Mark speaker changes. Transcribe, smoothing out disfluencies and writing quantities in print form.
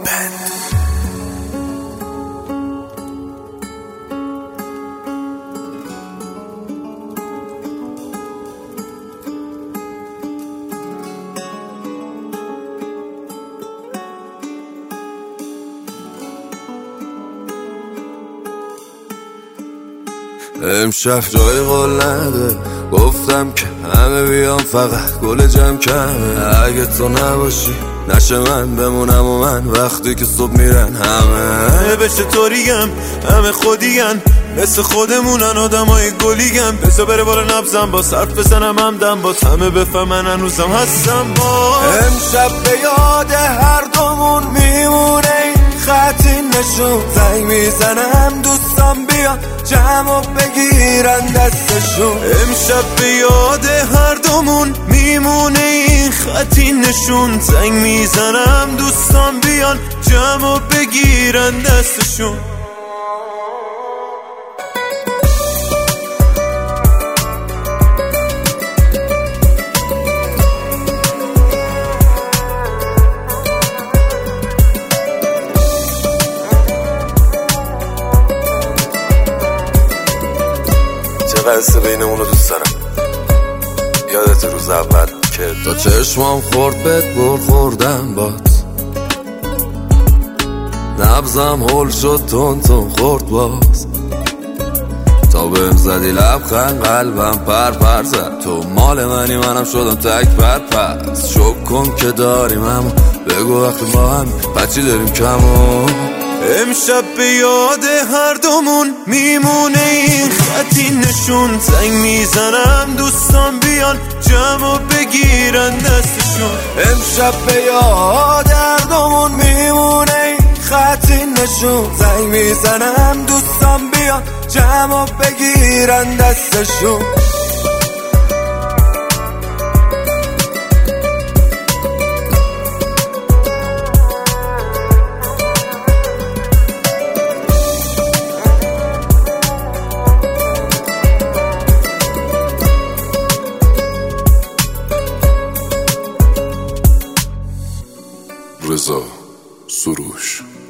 Speaker 1: امشب جای قول نده، گفتم که همه بیام فقط گل جمع کمه. اگه تو نباشی نشه من بمونم و من وقتی که صبح میرن همه
Speaker 2: بشه طوریم، همه خودیم مثل خودمونن آدمای گلیگم. بذار بره بار نبزم با صرف بزنم همدم باز همه بفهمن هنوزم هستم با.
Speaker 1: امشب به یاد هر دومون میمونه این خطی نشون. زنگ میزنم دوستان بیان جمع بگیرن دستشون.
Speaker 2: امشب به یاد هر دومون میمونه این خطی نشون. زنگ میزنم دوستان بیان جمع بگیرن دستشون.
Speaker 1: قصه بینمون رو دوست دارم. یادت روز اول که تا چشمام خورد بهت خوردم باد، نبزم هول شد تون تون خورد باز. تا بهم زدی لبخند قلبم پر زد. تو مال منی منم شدم تک پس. شک کن که داریم اما بگو وقتی با هم بچی داریم کمو.
Speaker 2: امشب به یاد هر دومون میمونه این خطی نشون. زنگ میزنم دوستان بیان جمع بگیرن دستشون.
Speaker 1: امشب به یاد هر دومون میمونه این خطی نشون. زنگ میزنم دوستان بیان جمع بگیرن دستشون. رضا سروش.